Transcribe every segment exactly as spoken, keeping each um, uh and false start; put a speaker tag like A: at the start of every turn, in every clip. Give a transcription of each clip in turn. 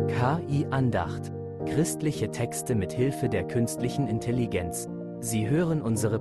A: K I-Andacht. Christliche Texte mit Hilfe der künstlichen Intelligenz. Sie hören unsere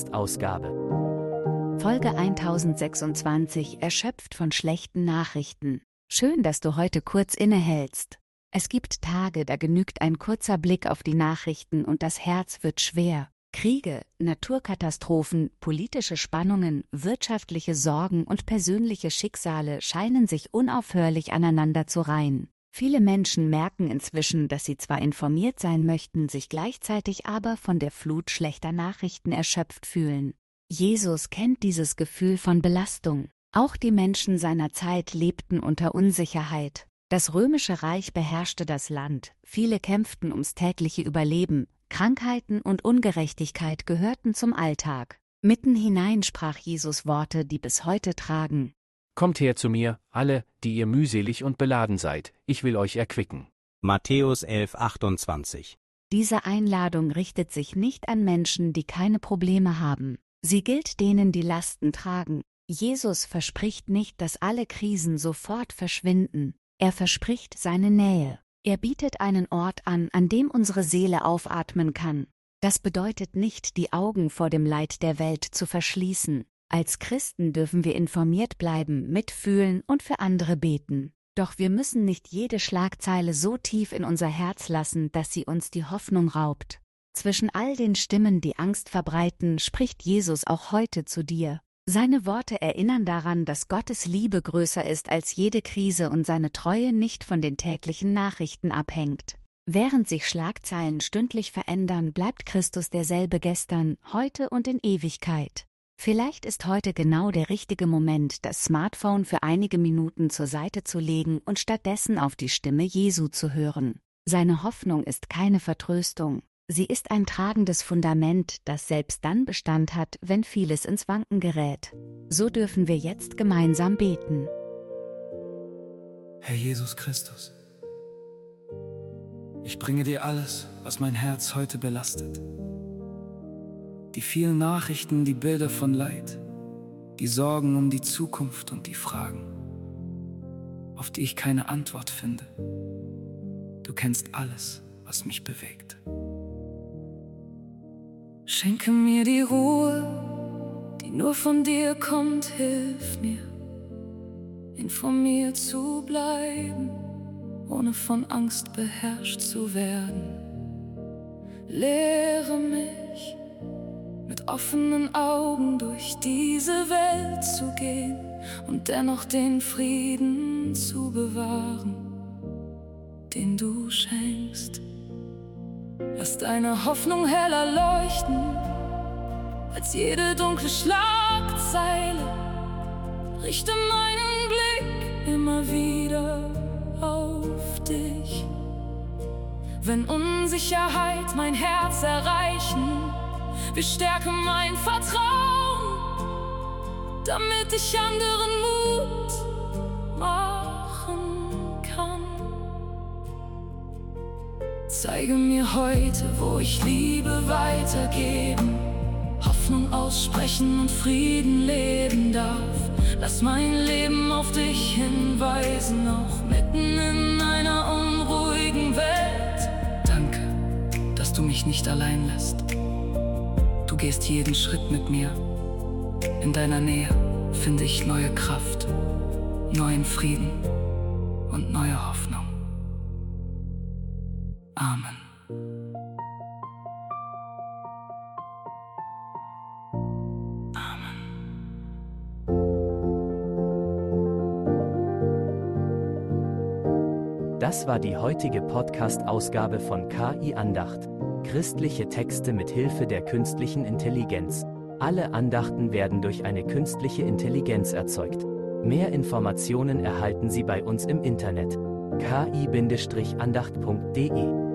A: Podcast-Ausgabe.
B: Folge tausendsechsundzwanzig, erschöpft von schlechten Nachrichten. Schön, dass du heute kurz innehältst. Es gibt Tage, da genügt ein kurzer Blick auf die Nachrichten und das Herz wird schwer. Kriege, Naturkatastrophen, politische Spannungen, wirtschaftliche Sorgen und persönliche Schicksale scheinen sich unaufhörlich aneinander zu reihen. Viele Menschen merken inzwischen, dass sie zwar informiert sein möchten, sich gleichzeitig aber von der Flut schlechter Nachrichten erschöpft fühlen. Jesus kennt dieses Gefühl von Belastung. Auch die Menschen seiner Zeit lebten unter Unsicherheit. Das römische Reich beherrschte das Land, viele kämpften ums tägliche Überleben, Krankheiten und Ungerechtigkeit gehörten zum Alltag. Mitten hinein sprach Jesus Worte, die bis heute tragen.
C: Kommt her zu mir, alle, die ihr mühselig und beladen seid, ich will euch erquicken.
D: Matthäus elf, achtundzwanzig.
B: Diese Einladung richtet sich nicht an Menschen, die keine Probleme haben. Sie gilt denen, die Lasten tragen. Jesus verspricht nicht, dass alle Krisen sofort verschwinden. Er verspricht seine Nähe. Er bietet einen Ort an, an dem unsere Seele aufatmen kann. Das bedeutet nicht, die Augen vor dem Leid der Welt zu verschließen. Als Christen dürfen wir informiert bleiben, mitfühlen und für andere beten. Doch wir müssen nicht jede Schlagzeile so tief in unser Herz lassen, dass sie uns die Hoffnung raubt. Zwischen all den Stimmen, die Angst verbreiten, spricht Jesus auch heute zu dir. Seine Worte erinnern daran, dass Gottes Liebe größer ist als jede Krise und seine Treue nicht von den täglichen Nachrichten abhängt. Während sich Schlagzeilen stündlich verändern, bleibt Christus derselbe gestern, heute und in Ewigkeit. Vielleicht ist heute genau der richtige Moment, das Smartphone für einige Minuten zur Seite zu legen und stattdessen auf die Stimme Jesu zu hören. Seine Hoffnung ist keine Vertröstung. Sie ist ein tragendes Fundament, das selbst dann Bestand hat, wenn vieles ins Wanken gerät. So dürfen wir jetzt gemeinsam beten.
E: Herr Jesus Christus, ich bringe dir alles, was mein Herz heute belastet. Die vielen Nachrichten, die Bilder von Leid, die Sorgen um die Zukunft und die Fragen, auf die ich keine Antwort finde. Du kennst alles, was mich bewegt. Schenke mir die Ruhe, die nur von dir kommt, hilf mir, informiert zu bleiben, ohne von Angst beherrscht zu werden. Lehre mich, mit offenen Augen durch diese Welt zu gehen und dennoch den Frieden zu bewahren, den du schenkst. Lass deine Hoffnung heller leuchten als jede dunkle Schlagzeile. Richte meinen Blick immer wieder auf dich. Wenn Unsicherheit mein Herz erreichen, wir stärken mein Vertrauen, damit ich anderen Mut machen kann. Zeige mir heute, wo ich Liebe weitergeben, Hoffnung aussprechen und Frieden leben darf. Lass mein Leben auf dich hinweisen, auch mitten in einer unruhigen Welt. Danke, dass du mich nicht allein lässt. Du gehst jeden Schritt mit mir. In deiner Nähe finde ich neue Kraft, neuen Frieden und neue Hoffnung. Amen. Amen.
A: Das war die heutige Podcast-Ausgabe von K I-Andacht. Christliche Texte mit Hilfe der künstlichen Intelligenz. Alle Andachten werden durch eine künstliche Intelligenz erzeugt. Mehr Informationen erhalten Sie bei uns im Internet k i Bindestrich andacht punkt de.